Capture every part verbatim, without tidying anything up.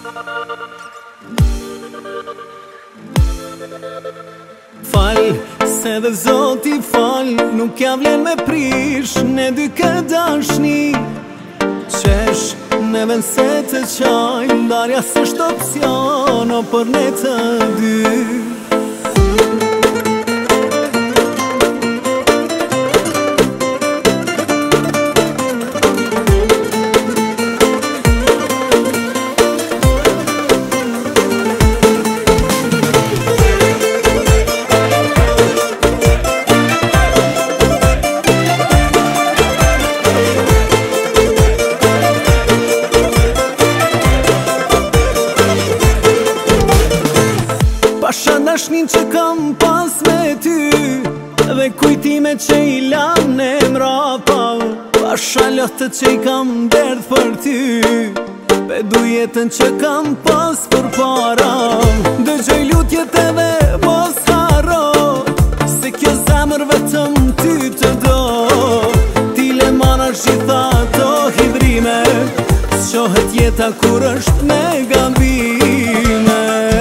Fal, se dhe Zoti fal, nuk ja vlen me prish ne dy këtë dashni. Qesh, ne ven se të qaj, ndarja s'është opcion, o për ne të dy. Pasha dashnin që kam pas me ty, dhe kujtime që i lam në mrapa. Pasha lotët që i kam derdh për ty, pedu jetën që kam pas për para. Dëgjoj lutjet edhe mos haro, se kjo zemër vetëm ty të do. Ti le mana gjitha ato hidrime, s'qohet jeta kur është me gabime.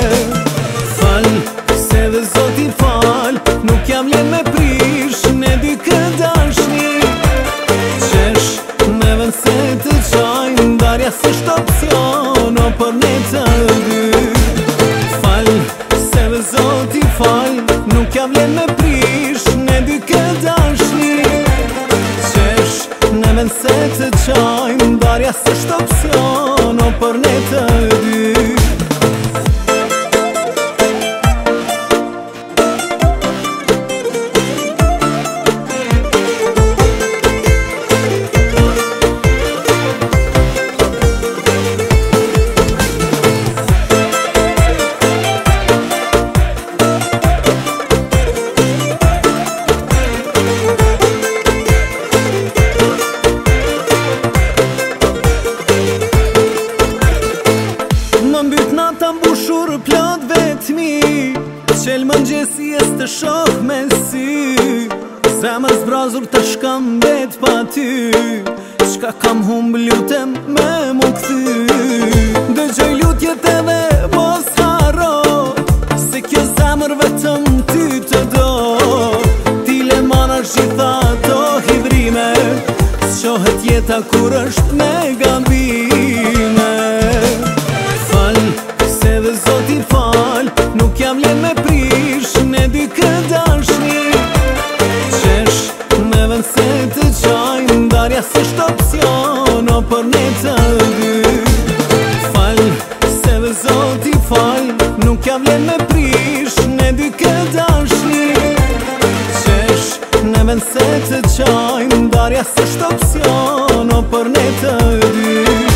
Se dhe Zoti fal, nuk jam len me prish ne dy këtë dashni. Qesh, me ven se të qaj, ndarja s'është opcion, o për ne të dy. Fal, se dhe Zoti fal, nuk jam len me prish ne dy këtë dashni. Qesh, me ven se të qaj, ndarja s'është opcion, o për ne të dy. Mbyt nata mbushur plot vetmi, qel mëngjesi jes të shoh me sy. Zemër zbrazur të shkam vet pa ty, qka kam humb lutem me mu kthy. Dëgjoj lutjet edhe mos haro, se kjo zemër vetëm ty të do. Ti le mana gjitha ato hidrime, s'qohet jeta kur është me gabime. Se dhe Zoti fal, nuk jam len me prish ne dy këtë dashni. Qesh, me ven se të qaj, ndarja s'është opcion, o për ne të dy. Fal, se dhe Zoti fal, nuk jam len me prish ne dy këtë dashni. Qesh, me ven se të qaj, ndarja s'është opcion, o për ne të dy.